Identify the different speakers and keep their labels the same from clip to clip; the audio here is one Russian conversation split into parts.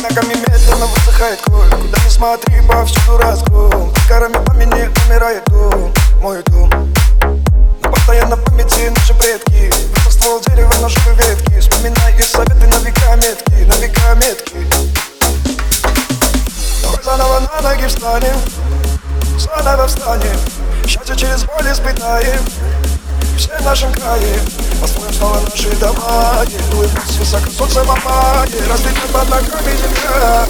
Speaker 1: Ногами медленно высыхает кровь. Куда ни смотри, повсюду разгром. Под горами пламени умирает дом, мой дом. Но постоянно в памяти наши предки. Высох ствол дерева, на живые ветки. Вспоминай их советы на века метки, на века метки. Давай заново на ноги встанем, заново встанем. Счастье через боль испытаем. Все в нашем крае построим снова наши дома. Улыбнись высоко солнце мамаги, разлетит под ногами земля.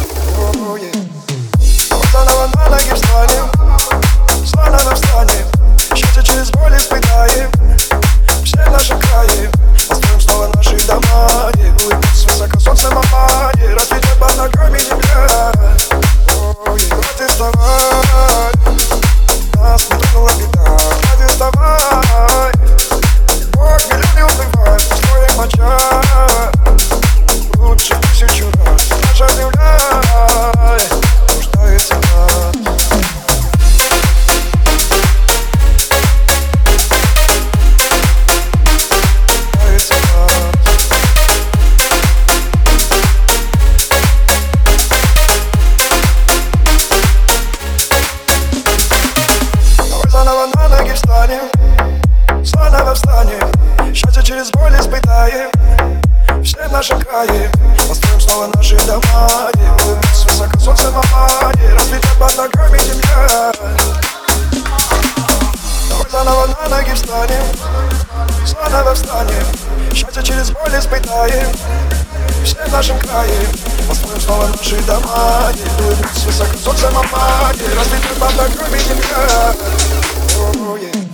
Speaker 1: Давай заново на ноги встанем, заново встанем. Счастье через боль испытаем. Все в нашем крае построим снова наши дома. Улыбнись высоко солнце мамаги, разлетит под ногами земля. Брат, вставай, нас не тронула беда. Брат, вставай, Бог миллионы убивает, строим моча. Лучше тысячу раз. Наша земля нуждается в нас. Нуждается в нас. Давай заново на ноги встанем, заново встанем. Счастье через боль испытаем. Все в нашем крае построим снова наши дома. Улыбнись высоко солнце мамаги, разлетит под ногами земля. Давай заново на ноги встанем, заново встанем. Счастье через боль испытаем. Все в нашем крае построим снова наши дома. Улыбнись высоко солнце мамаги, разлетит под ногами земля.